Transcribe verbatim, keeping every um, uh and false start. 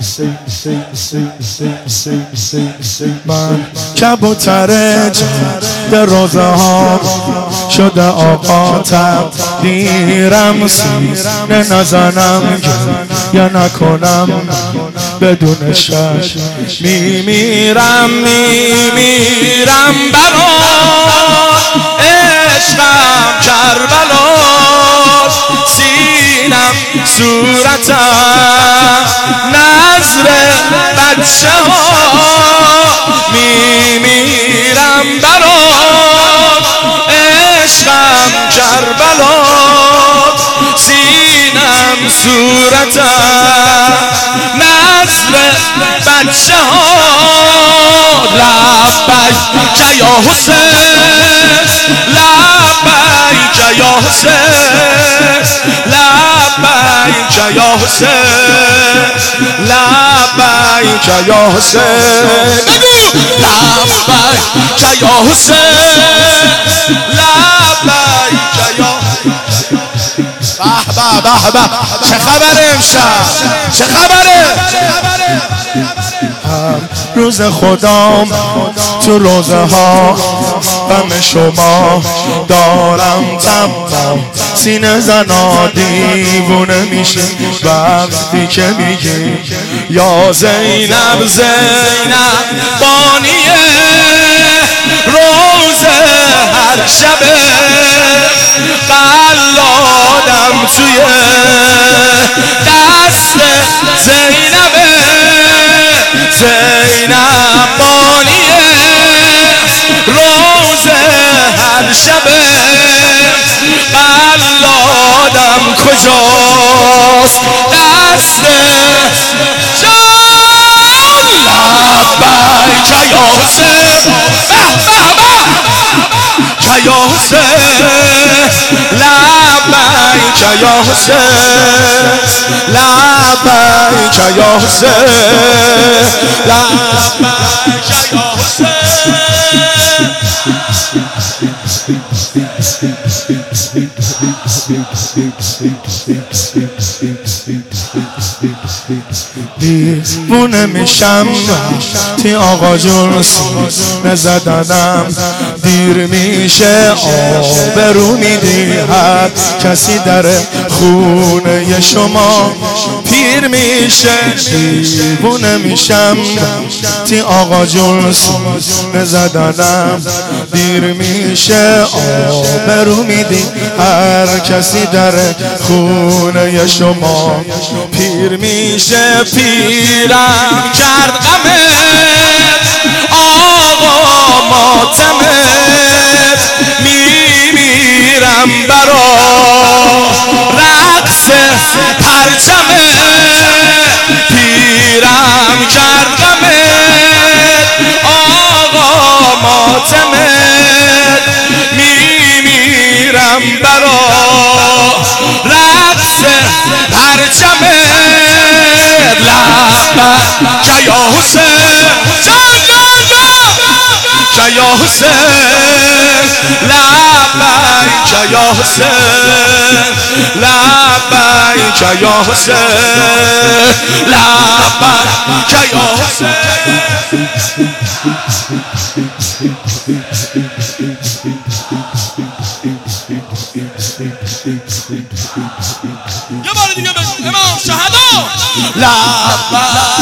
من کبوتر در روزه ها شده آقا تقدیرم سینه نزنم یا نکنم بدون شک میمیرم میمیرم برا عشقم کربلاس سینم صورتم نظر بچه ها میمیرم برا عشقم کربلاس سینم صورتم نظر بچه ها لبیک یا حسین لبیک یا حسین لبیک یا حسین لبیک یا حسین لبیک یا حسین لبیک یا به به به به چه خبره امشب چه خبره روز خدام تو روزه ها غم شما دارم تمام سینه زنا دیوونه میشه وقتی که میگی یا زینب زینب بانیه روزه هر شبه قلادم توی دست زینبه زینب بانیه روزه هر شبه قلادم کجاست دست جان لبیک یا حسین یا حسین لبیک یا حسین لبیک یا حسین لبیک یا دیوونه میشم تی آقا جون سینه زدنم دیر میشه آبرو میدی هر کسی در خونه شما پیر میشه دیوونه میشم تی آقا جون سینه زدنم دیر میشه آبرو میدی هر کسی در خونه شما پیر میشه پیرم کرد غمت آقا ماتمت میمیرم برا رقص پرچمت پیرم کرد غمت آقا ماتمت میمیرم برا رقص پرچمت لبیک یا حسین جان جان جان یا حسین لبیک یا حسین لبیک یا حسین لبیک یا حسین یه بار دیگه امام شهدا لبیک